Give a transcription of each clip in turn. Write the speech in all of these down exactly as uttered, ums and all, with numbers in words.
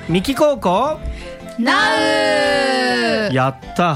三木高校ナウやった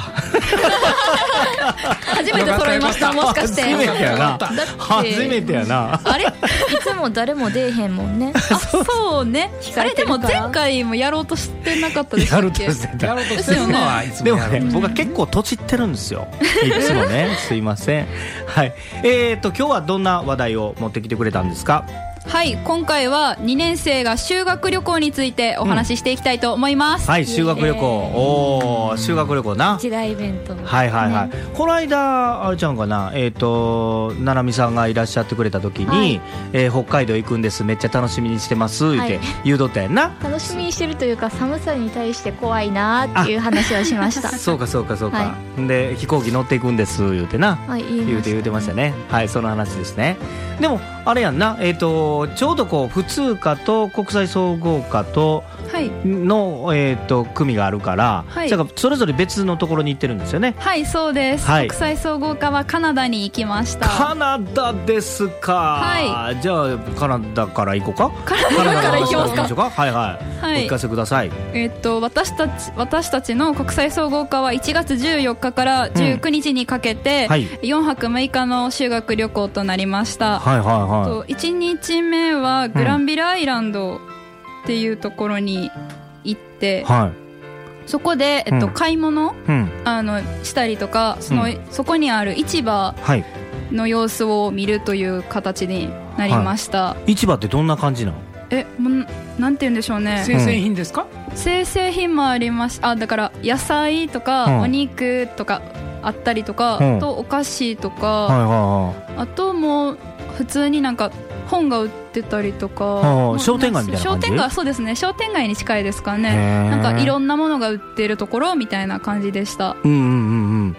初めて揃いました。もしかして初めてやな。 だって初めてやな。 あれいつも誰も出えへんもんね。あ、そうね。あれでも前回もやろうとしてなかったでしたっけ。 やろうとしてた。 やろうとしてるのはいつもでもやる。 ね、僕は結構とちってるんですよ。いつもね、すいません。はい。えーと今日はどんな話題を持ってきてくれたんですか。 はい、今回はにねん生が修学旅行についてお話ししていきたいと思います、 うん、はい、修学旅行。おー、修学旅行な。 一大イベント。 はいはいはい、 ね、 この間あれちゃんかな、えーとななみさんがいらっしゃってくれた時に、はい、えー、北海道行くんです、めっちゃ楽しみにしてます言って、はい、言うとったやんな。 楽しみにしてるというか、寒さに対して怖いなっていう話をしましたそうかそうかそうか、 はい、 で飛行機乗っていくんです言うてな、 はい、言, 言うて言うてましたね。はい、その話ですね。でもあれやんな、えーとちょうどこう普通科と国際総合科との、はい、えー、と組があるから、はい、じゃあそれぞれ別のところに行ってるんですよね。 はい、そうです、はい、国際総合科はカナダに行きました。 カナダですか、はい、じゃあカナダから行こうか。 カナダから行きますか。 はいはい、はい、お聞かせください。 えー、と私たち私たちの国際総合科はいちがつじゅうよっかからじゅうくにちにかけて、うん、はい、よんはくむいかの修学旅行となりました。 はいはいはい、 といちにちめはグランビルアイランドっていうところに行って、うん、はい、そこで、えっと、買い物、うん、あのしたりとか、その、うん、そこにある市場の様子を見るという形になりました、はい、 市場ってどんな感じなの。 え、もうなんて言うんでしょうね。 生鮮品ですか。 生鮮品もあります。あ、だから野菜とか、うん、お肉とかあったりとか、うん、あとお菓子とか、はいはいはい、あともう普通になんか本が売ってたりとか、 はあ、商店街みたいな感じ。 商店街、そうですね、商店街に近いですかね。なんかいろんなものが売ってるところみたいな感じでした。 うんうんうんうん。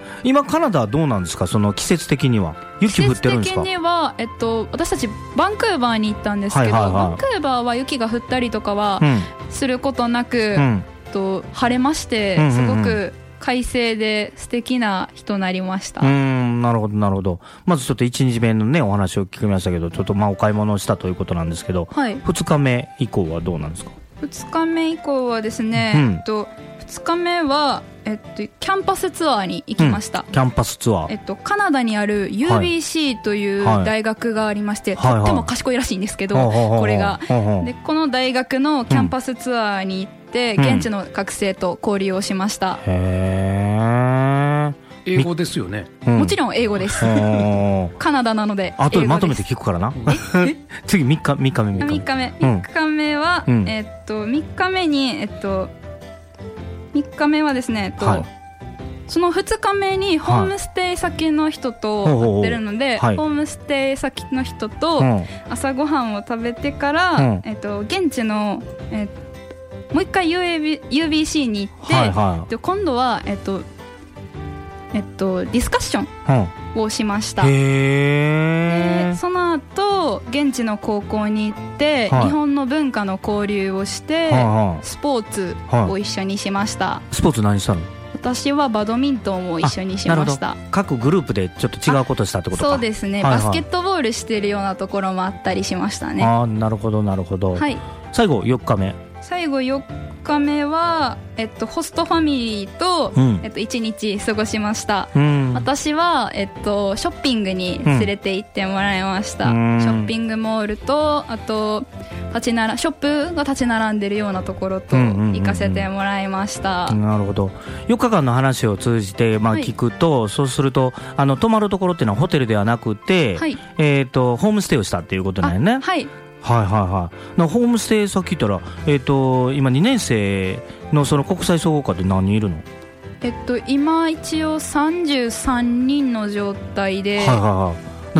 今カナダはどうなんですか、その季節的には。雪降ってるんですか。 季節的には、えっと、私たちバンクーバーに行ったんですけど、はいはいはい、バンクーバーは雪が降ったりとかはすることなく、うん、と晴れまして、うんうんうん、すごく快晴で素敵な日となりました。 うーん、なるほどなるほど。まずちょっといちにちめのねお話を聞きましたけど、ちょっとまあお買い物をしたということなんですけど、はい、ふつかめ以降はどうなんですか。 ふつかめ以降はですね、うん、えっと、ふつかめは、えっと、キャンパスツアーに行きました、うん、 キャンパスツアー、 えっと、カナダにある ユービーシー という大学がありまして、はい、とっても賢いらしいんですけど、はいはい、これが、はいはい、でこの大学のキャンパスツアーに行って、うん、現地の学生と交流をしました、 うん、へー、 英語ですよね、 うん、もちろん英語ですカナダなのであとでまとめて聞くからな次みっかめみっかめみっかめみっかめは、うん、えっとみっかめにえっとみっかめはですね、えっとはい、そのふつかめにホームステイ先の人と会ってるので、はい、ホームステイ先の人と朝ごはんを食べてから、うん、えっと、現地の、えっと、もう一回 ユービーシー に行って、はいはい、で今度は、えっとえっと、ディスカッションをしました、うん、へー。でその後現地の高校に行って、はい、日本の文化の交流をして、はいはい、スポーツを一緒にしました、はい、 スポーツ何したの。 私はバドミントンを一緒にしました。 各グループでちょっと違うことしたってことか。 そうですね、はいはい、バスケットボールしてるようなところもあったりしましたね。 あ、なるほどなるほど、はい、最後よっかめ最後よっかめは、えっと、ホストファミリーと、うん、えっと、いちにち過ごしました、うん、私は、えっと、ショッピングに連れて行ってもらいました、うん、ショッピングモールとあと立ちならショップが立ち並んでるようなところと行かせてもらいました、 うんうんうんうん、なるほど。よっかかんの話を通じて、まあ、聞くと、はい、そうするとあの泊まるところっていうのはホテルではなくて、はい、えーと、ホームステイをしたっていうことなんよね。 はい、 はいはいはい。ホームステイさっき言ったら、えー、と今にねん生 の, その国際総合科って何人いるの。 えっと今一応さんじゅうさんにんの状態で、はいはいはい、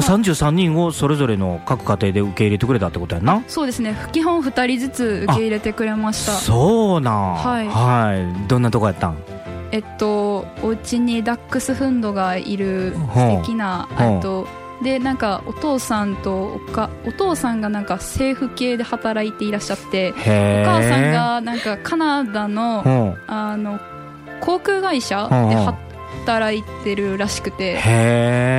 さんじゅうさんにんをそれぞれの各家庭で受け入れてくれたってことやな。 そうですね、基本ふたりずつ受け入れてくれました。 そうなん、はい、はい、どんなとこやったん。 えっとお家にダックスフンドがいる素敵な、えっとでなんかお父さんとおかお父さんがなんか政府系で働いていらっしゃって、お母さんがなんかカナダのあの航空会社で働いてるらしくて、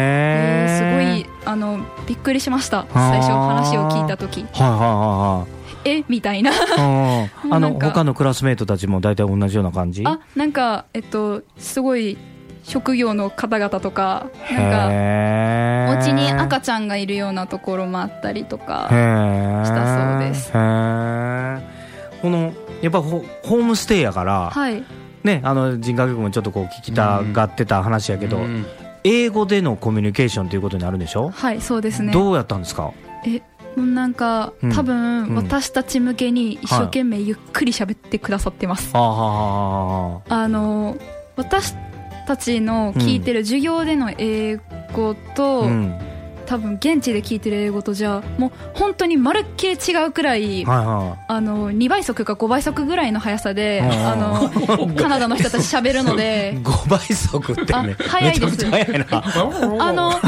へー、すごいあのびっくりしました、最初話を聞いた時。はいはいはいはい。 えみたいなあの他のクラスメートたちも大体同じような感じ？ あ、なんかえっとすごい職業の方々とか、なんかお家に赤ちゃんがいるようなところもあったりとかしたそうです。 へー、このやっぱ ホ, ホームステイやから、 はいね、あの人格局もちょっとこう聞きたがってた話やけど、うん、英語でのコミュニケーションということになるんでしょ？ はい、そうですね。 どうやったんですか？ えもうなんか、うん、多分私たち向けに一生懸命ゆっくり喋ってくださってます、はい、あの私たちの聞いてる授業での英語と、うん、多分現地で聞いてる英語とじゃもう本当にまるっきり違うくらい、はいはい、あのにばい速かごばい速ぐらいの速さであのカナダの人たち喋るのでごばい速ってね速いです。 めちゃくちゃ速いなあの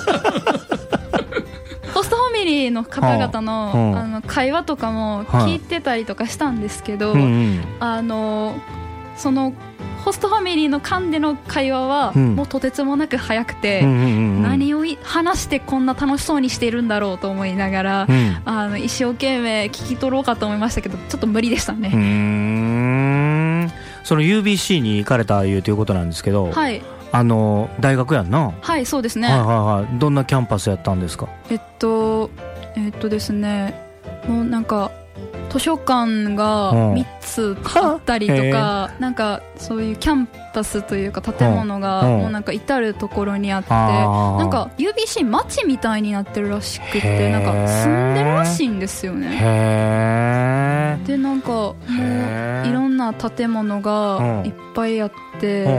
ホストファミリーの方々 の,、うん、あの会話とかも聞いてたりとかしたんですけど、うんうん、あのそのホストファミリーの間での会話はもうとてつもなく早くて、うん、何を話してこんな楽しそうにしているんだろうと思いながら、うん、あの一生懸命聞き取ろうかと思いましたけどちょっと無理でしたね。うーん、その ユービーシー に行かれたいうということなんですけど、 はい、あの大学やんな。 はい、そうですね、 はいはいはい、どんなキャンパスやったんですか？ えっとえっとですねもうなんか図書館がみっつあったりとか、うん、なんかそういうキャンパスというか建物がもうなんか至るところにあって、うん、なんか ユービーシー 街みたいになってるらしくてなんか住んでるらしいんですよね。へでなんかもういろんな建物がいっぱいあって、うん、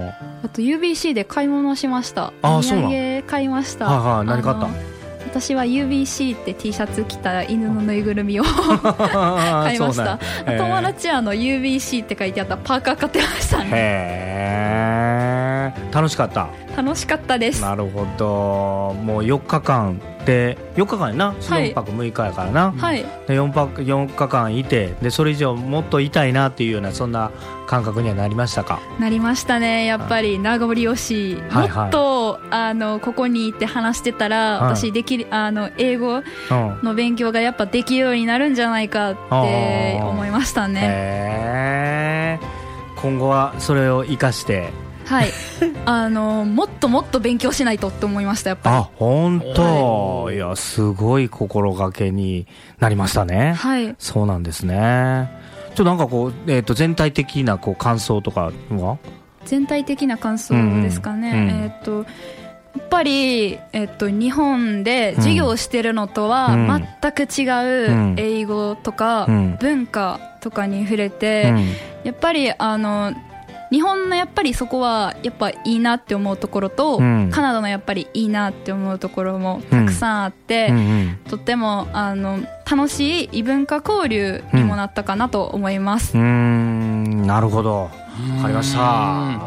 あと ユービーシー で買い物しました。お土産買いました。 はいはい、何買った？ 私は ユービーシー って T シャツ着た犬のぬいぐるみを買いました。友達はあの ユービーシー って書いてあったパーカー買ってましたね。 へー、楽しかった？ 楽しかったです。 なるほど。もうよっかかんでよっかかんやな、よんぱくむいかやからな、はい、で 4, 泊よっかかんいてでそれ以上もっといたいなっていうようなそんな感覚にはなりましたか？ なりましたね。やっぱり名残惜しい、はいはい、もっとあのここにいて話してたら、はい、私できるあの英語の勉強がやっぱできるようになるんじゃないかって思いましたね。 へー、今後はそれを生かしてはい、あのもっともっと勉強しないとって思いました。やっぱり。 あ、本当、はい、いやすごい心がけになりましたね。 はい、そうなんですね。ちょっとなんかこう、えー、と全体的なこう感想とかは？ 全体的な感想ですかね。うんうん、えー、とやっぱり、えー、と日本で授業をしてるのとは全く違う英語とか文化とかに触れて、うんうん、やっぱりあの日本のやっぱりそこはやっぱいいなって思うところと、うん、カナダのやっぱりいいなって思うところもたくさんあって、うんうんうん、とってもあの楽しい異文化交流にもなったかなと思います。 うん、うーん、なるほど、わかりました。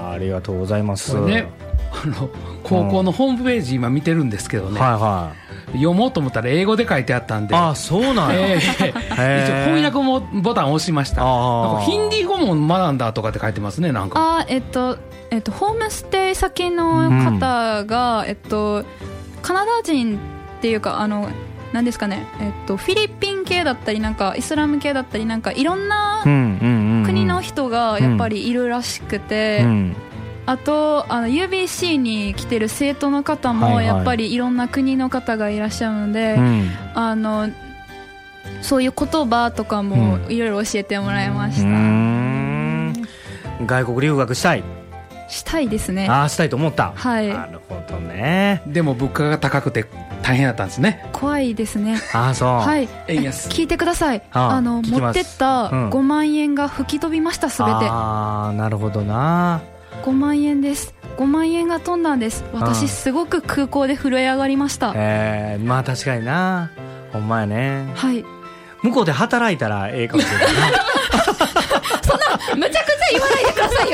ありがとうございます。 ね、あの高校のホームページ今見てるんですけどね、はいはい、読もうと思ったら英語で書いてあったんで、 あ、そうなんや、えー、 一応翻訳もボタンを押しました。なんかヒンディー語も学んだとかって書いてますね。なんかあ、えっとえっと、ホームステイ先の方が、うん、えっと、カナダ人っていうかあの何ですかね、えっと、フィリピン系だったりなんかイスラム系だったりなんかいろんな国の人がやっぱりいるらしくて、うんうん、あとあの ユービーシー に来てる生徒の方もやっぱりいろんな国の方がいらっしゃるので、はいはい、あのそういう言葉とかもいろいろ教えてもらいました。うん、 外国留学したいしたいですね。 あ、したいと思った。 はい。 なるほどね。 でも物価が高くて大変だったんですね。 怖いですね。 あ、そう。 はい。聞いてください。ああの持ってったごまんえんが吹き飛びました、すべて。 ああ、なるほどな。 ごまんえんです。ごまんえんが飛んだんです。私すごく空港で震え上がりました。 えー、まあ確かにな。ほんまやね。 はい。 向こうで働いたらええかもしれないな。 そんなむちゃくちゃ言わないでください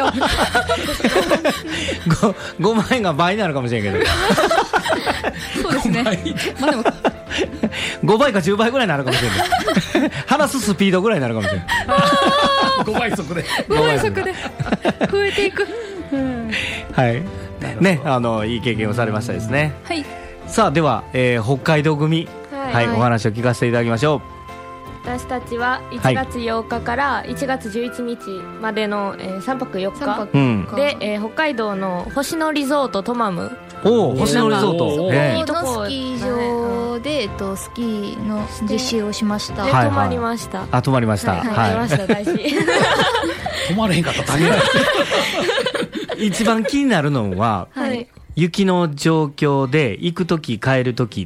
よ。ごまんえんが倍になるかもしれんけど。 そうですね。まあでもごばいかじゅうばいぐらいになるかもしれない。話すスピードぐらいになるかもしれない。 ごばい速でごばい速で増えていく。 はい。ね、あのいい経験をされましたですね。 はい。 さあでは、えー、北海道組、はい、はい、お話を聞かせていただきましょう。 私たちはいちがつようかからいちがつじゅういちにちまでの、えー、さんぱくよっかで、えー、北海道の星野リゾートトマム。 お星野リゾート、 そこのスキー場で、えっと、スキーの実習をしました。 で泊まりました。 あ、泊まりました。 はい、泊まりました。大事。 泊まれへんかったら大変だ。 一番気になるのは、はい、雪の状況で行くとき帰るときって、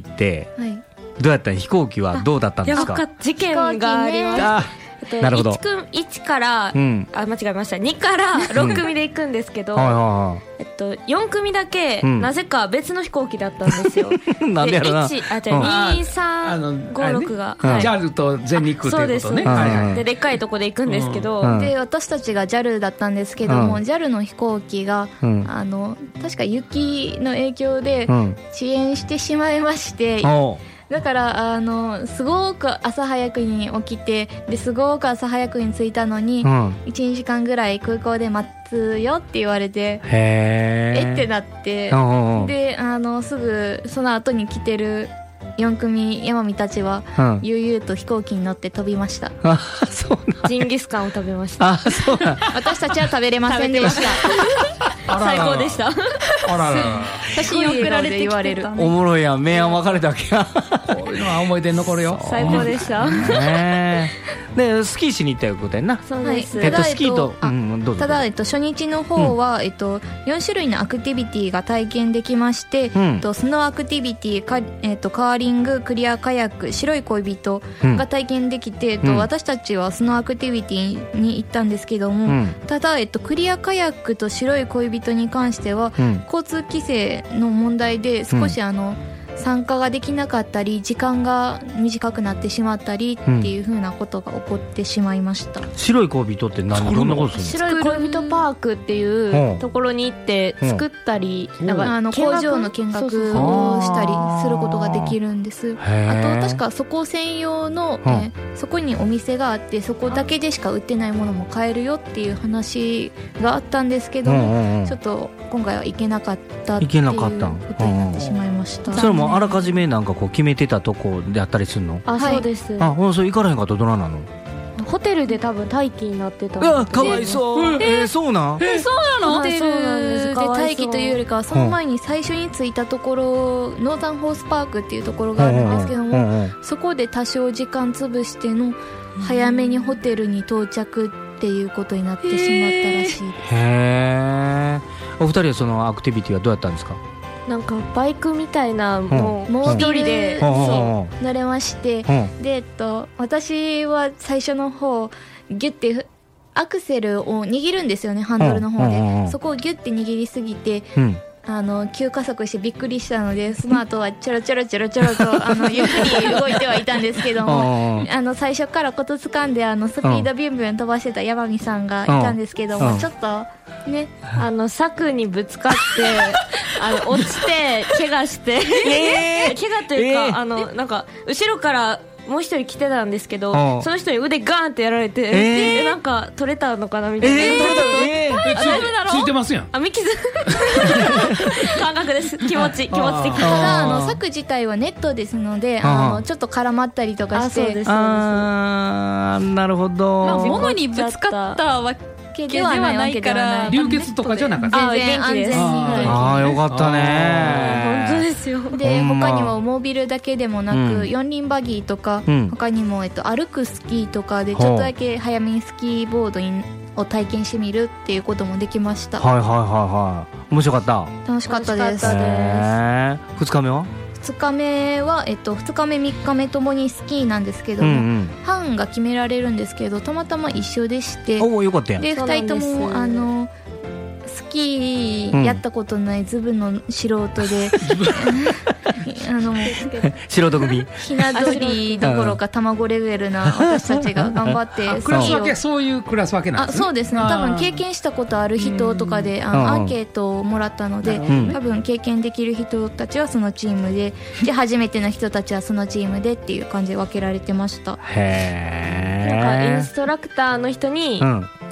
はい、どうやったん？飛行機はどうだったんですか？ 事件がありました。 なるほど。 いち, 組いちから、うん、あ間違えましたにからろっくみで行くんですけど、えっと、よんくみだけ、うん、なぜか別の飛行機だったんですよ。 なんでやろな。 でいちあじゃあにさんごろくが、 はい、ジャル と全日空ということね。 はいはい、ででっかいとこで行くんですけど、 うん、で私たちが ジャル だったんですけども、うん、ジャル の飛行機が、うん、あの確か雪の影響で遅延してしまいまして、うん、だからあのすごく朝早くに起きて、ですごく朝早くに着いたのに、うん、いちにじかんぐらい空港で待つよって言われて、 へえってなって、であのすぐその後に来てるよんくみ山見たちは、うん、悠々と飛行機に乗って飛びました。 あ、そうなん。 ジンギスカンを食べました。 あ、そうなん。 私たちは食べれませんでした。 最高でした。 あらら写真送られて言われる。 おもろいやん、明暗分かれたわけや。 こういうのは思い出に残るよ。 最高でした。 ねでスキーしに行ったいうことやな。 そうです。 えっとスキーと、うん、どうぞ。 ただえっと初日の方は、うん、えっとよんしゅるいのアクティビティが体験できまして、うん、えっとスノーアクティビティかえっとカーリング、クリアカヤック、白い恋人が体験できて、うん、えっと私たちはスノーアクティビティに行ったんですけども、うん、ただえっとクリアカヤックと白い恋人に関しては、うん、交通規制の問題で少しあの、うん参加ができなかったり時間が短くなってしまったりっていう風なことが起こってしまいました、うん、 白い恋人って何どんなことするの？白い恋人パークっていうところに行って作ったり、うん、なんかあの工場の見学をしたりすることができるんです。あと確かそこ専用の、うんえー、そこにお店があってそこだけでしか売ってないものも買えるよっていう話があったんですけども、うんうんうん、ちょっと今回は行けなかったっていうことになってしまいました。 それもあらかじめなんかこう決めてたとこであったりするの？ あ、そうです。 あ、ほんそれ行かれへんかったらどうなの？ ホテルで多分待機になってた。 うわ、かわいそう。えー、そうなん？ えー、そうなの？ホテルで待待機というよりかはその前に最初に着いたところ、うん、ノーザンホースパークっていうところがあるんですけども、うんうんうん、そこで多少時間潰しての早めにホテルに到着っていうことになってしまったらしいです。 へー。お二人はそのアクティビティはどうやったんですか？ なんかバイクみたいなもうモービルで乗れまして、で、えっと、私は最初の方ギュッてアクセルを握るんですよね、ハンドルの方で。そこをギュッて握りすぎて、あの急加速してびっくりしたので、その後はちょろちょろちょろちょろとあのゆっくり動いてはいたんですけどもあの最初からコツ掴んであのスピードビュンビュン飛ばしてた山見さんがいたんですけども、ちょっとねあの柵にぶつかってあの落ちて怪我して、えー、怪我というか、えー、あのなんか後ろからもう一人来てたんですけど、その人に腕ガーンってやられて、えー、なんか取れたのかなみたいな、えー、取れたの、 えー、大丈夫だろ？ついてますやん。 あ、ミキズ感覚です。気持ち気持ち的。 ただあの柵自体はネットですので、あのちょっと絡まったりとかして、 あ、そうです、 あー、なるほど、 まあ、物にぶつかったわけではないから流血とかじゃなかった。 全然安全に。 ああ、よかったね。 本当ですよ。 で他にもモービルだけでもなく、うん、四輪バギーとか、うん、他にも、えっと、歩くスキーとかでちょっとだけ早めにスキーボードにを体験してみるっていうこともできました。 はいはいはいはい。面白かった。 楽しかったです。 ふつかめはふつかめは、えっと、ふつかめみっかめともにスキーなんですけども、うんうん、班が決められるんですけどたまたま一緒でして、 お、よかったやん。 でふたりともあのスキーやったことないズブの素人で、うん、あの素人組ひな鳥どころか卵レベルな私たちが頑張ってクラス分け、そういうクラス分けなんですね。 あ、そうですね。多分経験したことある人とかであのアンケートをもらったので、多分経験できる人たちはそのチームで、で初めての人たちはそのチームでっていう感じで分けられてました。 へー。 なんかインストラクターの人に、うん、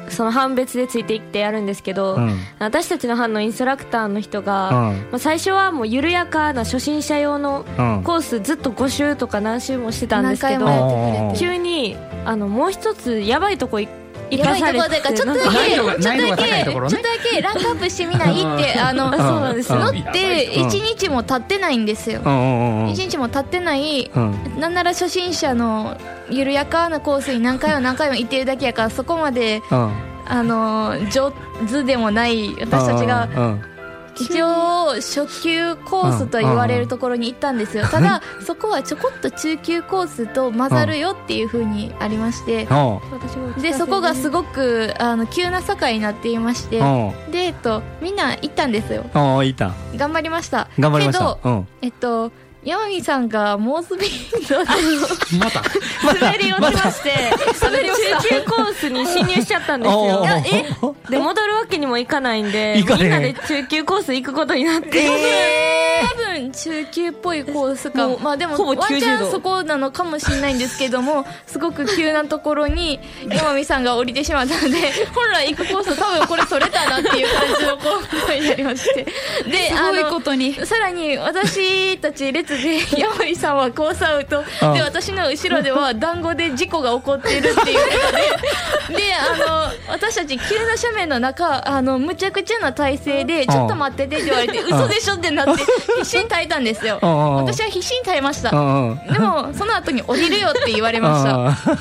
その班別でついていってやるんですけど、うん、私たちの班のインストラクターの人が、うんまあ、最初はもう緩やかな初心者用のコースずっとご周とか何周もしてたんですけど、急にあのもう一つやばいとこ行やばいところというかちょっとだけちょっとだけちょっとだけランクアップしてみないってあのそうなんですのっていちにちも経ってないんですよ。いちにちも経ってないなんなら初心者の緩やかなコースに何回も何回も行ってるだけやからそこまであの上手でもない私たちが一応初級コースと言われるところに行ったんですよ。ただそこはちょこっと中級コースと混ざるよっていう風にありまして、でそこがすごくあの急な坂になっていまして、で、えっと、みんな行ったんですよ。 頑張りました。 頑張りました。 けど、えっと山美さんが猛スピードでまた滑り落ちまして滑り落ちた中級コースに進入しちゃったんですよ。えで戻るわけにもいかないんでみんなで中級コース行くことになって、 えー、多分中級っぽいコースかも、まあでもワンチャンそこなのかもしれないんですけどもすごく急なところに山美さんが降りてしまったので本来行くコース多分これそれたなっていう感じのコースになりましてですごいことにさらに私たち列で山美さんはコースアウトで私の後ろでは団子で事故が起こっているっていうことでであの私たち急な斜面の中あのむちゃくちゃな体勢でちょっと待っててって言われて嘘でしょってなって必死に耐えたんですよ。私は必死に耐えました。でもその後に降りるよって言われました。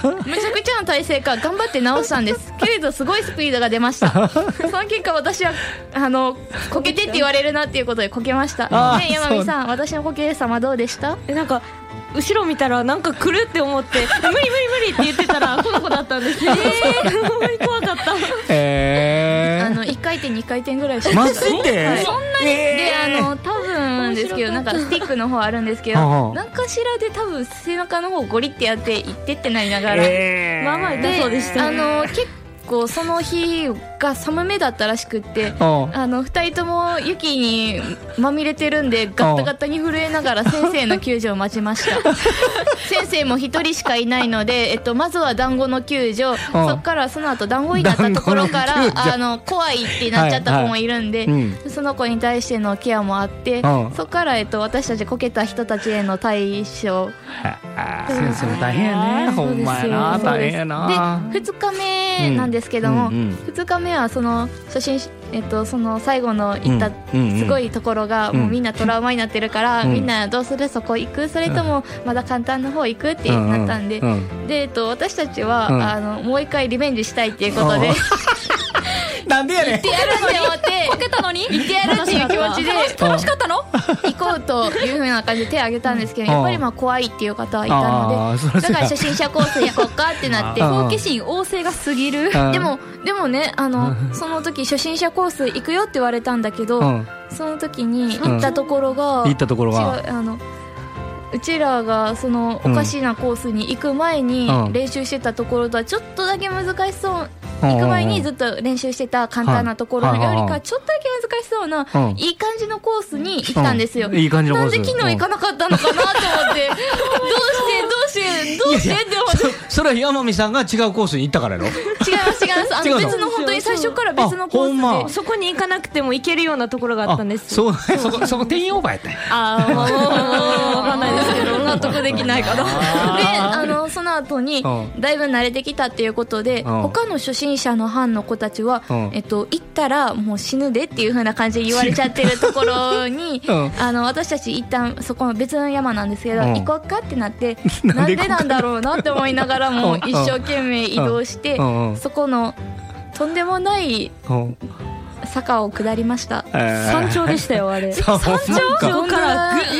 むちゃくちゃな体勢か頑張って直したんですけれどすごいスピードが出ました。その結果私はあのこけてって言われるなっていうことでこけました。ね山美さん私のこけ様どうでした？ えなんか後ろ見たらなんか来るって思って無理無理無理って言ってたらこの子だったんですよ。えー、ほんまに怖かった。 えー、 あのいっかい転にかい転ぐらいしてマジで、 はい、そんなに、えー、であの多分ですけどなんかスティックの方あるんですけど何かしらで多分背中の方ゴリってやっていってってなりながら、 えー、まあまあ痛そうでしたね。あの結構その日が寒めだったらしくってあのふたりとも雪にまみれてるんでガッタガタに震えながら先生の救助を待ちました先生もひとりしかいないので、えっと、まずは団子の救助そっからその後団子になったところからあの怖いってなっちゃった子もいるんで、はいはいうん、その子に対してのケアもあってそっから、えっと、私たちこけた人たちへの対処先生も大変やね。 ほんまやな大変やな。 でふつかめなんですけども、うんうんうん、ふつかめはその初心、えっと、その最後の行ったすごいところがもうみんなトラウマになってるから、うん、みんなどうするそこ行くそれともまだ簡単な方行くってなったんで、うんうん、で、えっと、私たちは、うん、あのもう一回リベンジしたいっていうことでなんでやねん行ってやるって思ってこけたのに行ってやるっていう気持ちで楽しかったの行こうというふうな感じで手を挙げたんですけどやっぱりまあ怖いっていう方はいたのでだから初心者コース行こうかってなって好奇心旺盛が過ぎる。 でもでもねあのその時初心者コース行くよって言われたんだけどその時に行ったところが行ったところが違うあのうちらがそのおかしなコースに行く前に練習してたところとはちょっとだけ難しそう行く前にずっと練習してた簡単なところよりかちょっとだけ難しそうないい感じのコースに行ったんですよ。 いい感じのコース。 なんで昨日行かなかったのかなと思ってどうしてどうしてどうしてって思ってそれは山美さんが違うコースに行ったからやろ。 違います違いますあの別の本当に最初から別のコースで、 ま、そこに行かなくても行けるようなところがあったんです。 そうそこそこ定員オーバーやったんや。 ああ分かんないですけど納得できないからであのその後にだいぶ慣れてきたっていうことで他の初心者の班の子たちは、えっと、行ったらもう死ぬでっていう風な感じで言われちゃってるところにあの私たち一旦そこの別の山なんですけど行こうかってなってなんでなんだろうなって思いながらも一生懸命移動してそこのとんでもない坂を下りました、 えー、山頂でしたよあれ山頂からグーって、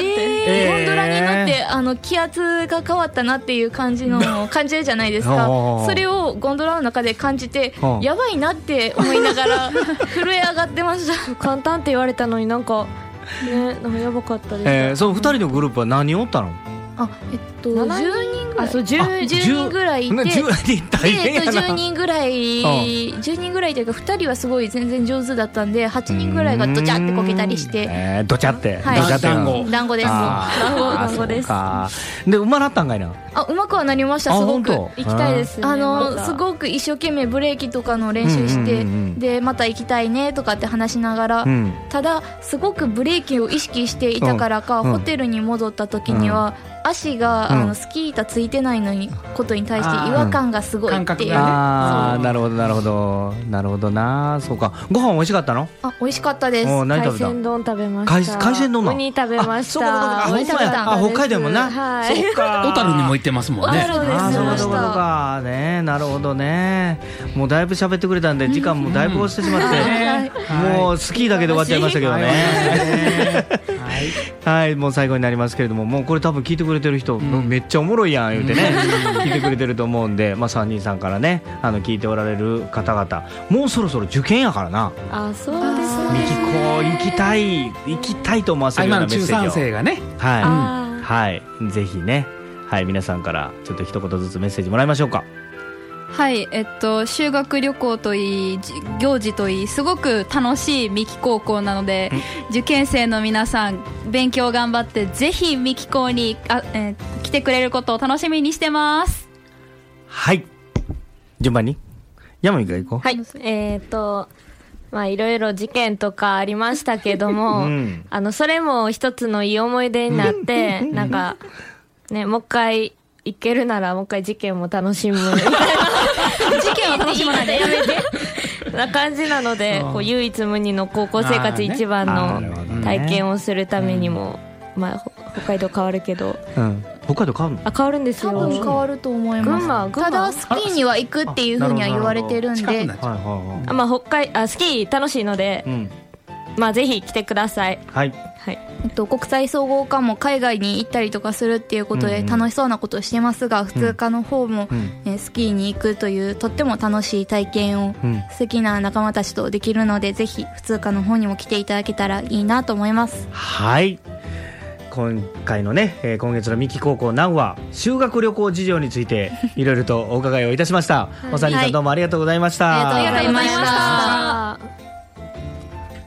えー、ゴンドラに乗ってあの気圧が変わったなっていう感じの感じるじゃないですかそれをゴンドラの中で感じてやばいなって思いながら震え上がってました簡単って言われたのになんかねなんかやばかったです、 えー、そのふたりのグループは何人おったの？ あえっとじゅうにんぐらいあそう 10, じゅうにんぐらいいてじゅうにん大変やなで、えっと、じゅうにんぐらいじゅうにんぐらいというかふたりはすごい全然上手だったんではちにんぐらいがドチャってこけたりして、 えー、ドチャって、 はい、 ドチャって団子団子です団子団子ですで馬なったんかいなあ、うまくはなりました。すごく行きたいですね。 あのすごく一生懸命ブレーキとかの練習して、うんうんうん、でまた行きたいねとかって話しながら、うん、ただすごくブレーキを意識していたからか、うん、ホテルに戻った時には、うん、足が、うん、あのスキー板ついてないのにことに対して違和感がすごいっていう、うん、 ああなるほどなるほどなるほどな。そうか。ご飯美味しかったの？ あ、美味しかったです。 海鮮丼食べました。 海鮮丼のウニ食べました。 あ、そうか。あ、北海道もな、 はい、 そっか。 小樽にも行ってますもんね。 小樽です。 あ、そうかそうかね。なるほどね。もうだいぶ喋ってくれたんで時間もだいぶ押してしまって、うん、もうスキーだけで終わっちゃいましたけどね。はい、はい、もう最後になりますけれども、もうこれ多分聞いてくれてる人、うん、めっちゃおもろいやん言うてね、聞いてくれてると思うんで、まあ、さんにんさんからね、あの聞いておられる方々、もうそろそろ受験やからな。 あ、そうですね。 ミキコ行きたい行きたいと思わせるようなメッセージを、 今の中さん生がね、 はい、うん、はい、ぜひね、はい、皆さんからちょっと一言ずつメッセージもらいましょうか。 はい、えっと、修学旅行といい行事といいすごく楽しい三木高校なので、受験生の皆さん勉強頑張ってぜひ三木高にあ、えー、来てくれることを楽しみにしてます。 はい、順番に山美が行こう。 はい、えーとまあいろいろ事件とかありましたけども、うん、あのそれも一つのいい思い出になってなんかね、もう一回行けるならもう一回事件も楽しむみたいな事件を楽しむなんでやめてな感じなので、こう唯一無二の高校生活一番の体験をするためにも、まあ北海道変わるけど、 うん、北海道変わるの？ あ、変わるんですよ。 多分変わると思います。 群馬、群馬。 ただスキーには行くっていうふうには言われてるんで、 あ、まあ北海あスキー楽しいので、うん、まあぜひ来てください。 はい。 はい。 えっと、国際総合科も海外に行ったりとかするっていうことで楽しそうなことをしてますが、うんうん、普通科の方も、うん、えスキーに行くというとっても楽しい体験を、うん、素敵な仲間たちとできるので、ぜひ普通科の方にも来ていただけたらいいなと思います。 はい、今回のね、えー、今月の三木高校南は修学旅行事情についていろいろとお伺いをいたしました。お三人さんどうもありがとうございました。 ありがとうございました。